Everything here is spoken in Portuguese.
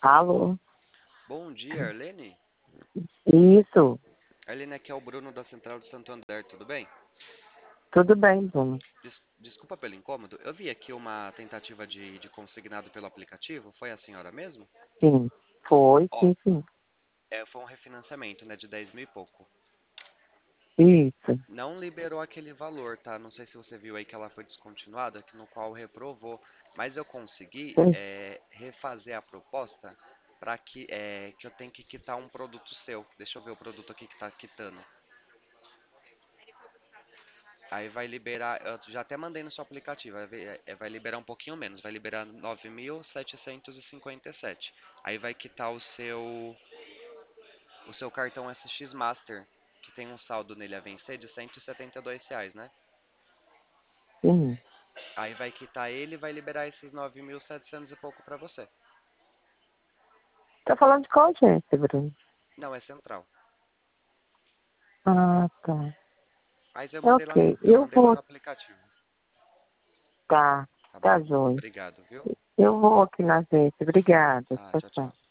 Alô? Bom dia, Arlene. Isso. Arlene, aqui é o Bruno da Central do Santander, tudo bem? Tudo bem, Bruno? Desculpa pelo incômodo, eu vi aqui uma tentativa de consignado pelo aplicativo, foi a senhora mesmo? Sim. Foi, Ó, sim, sim. foi um refinanciamento, né, de 10 mil e pouco. Isso. Não liberou aquele valor, tá? Não sei se você viu aí que ela foi descontinuada, no qual reprovou, mas eu consegui Sim. refazer a proposta para que eu tenho que quitar um produto seu. Deixa eu ver o produto aqui que tá quitando. Aí vai liberar, eu já até mandei no seu aplicativo, vai liberar um pouquinho menos, vai liberar 9.757. Aí vai quitar o seu cartão SX Master, que tem um saldo nele a vencer de R$ 172, né? Sim. Aí vai quitar ele e vai liberar esses 9.700 e pouco pra você. Tá falando de qual agência, Bruno? Não, é central. Ah, tá. Mas eu É mandei lá, ok. eu Eu mandei lá vou. no aplicativo, Tá. tá Tá, bom? joia. Obrigado, viu? Eu vou aqui na agência. Obrigada. Tá, Tchau, tchau, tchau. tchau.